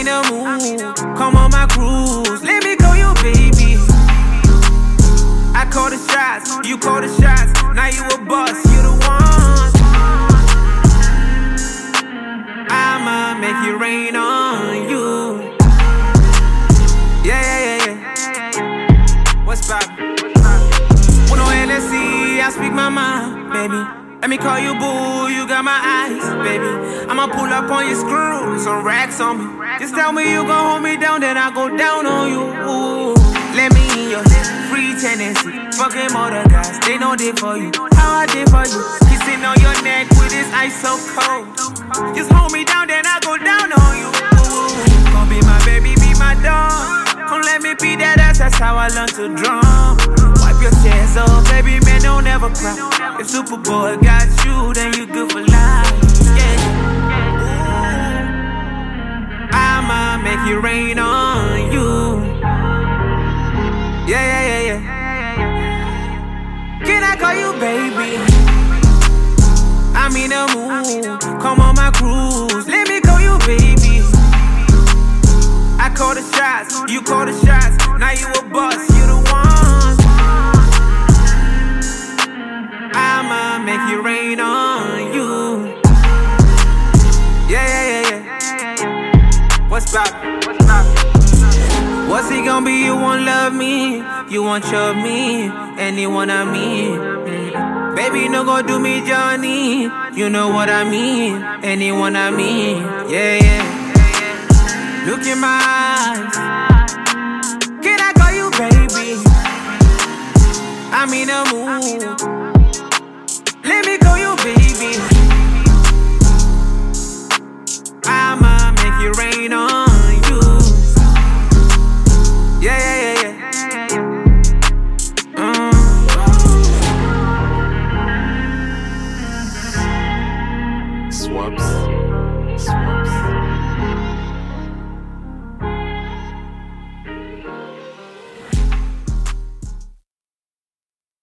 in the mood, come on my cruise. Let me call you baby. I call the shots, you call the shots. Now you a boss, you the one. I'ma make it rain on you. Yeah. What's poppin'? When on NSC, I speak my mind, baby. Let me call you boo, you got my eyes, baby. I'ma pull up on your screw, some racks on me. Just tell me you gon' hold me down, then I go down on you. Ooh. Let me in your free tendency. Fucking motor guys, they know they for you. How I did for you. Kissing on your neck with this ice so cold. Just hold me down, then I go down on you. Ooh. Gon' be my baby, be my dog. Come let me be that ass, that's how I learned to drum. Wipe your tears off, baby, man, don't ever cry. If Superboy got you, then you good for life. Yeah. I'ma make it rain on you. Yeah. Can I call you baby? I'm in the mood, come on my cruise. Let me call you baby. I call the shots, you call the shots. Now you a boss, you the one. I'ma make it rain on you. Yeah. What's poppin'? What's it gon' be? You won't love me, you won't shove me, anyone I mean. Baby, no gon' do me Johnny, you know what I mean, anyone I mean. Yeah. Look in my eyes. Can I call you baby? I'm in the mood. Let me call you baby. I'ma make it rain on you. Yeah. Swaps.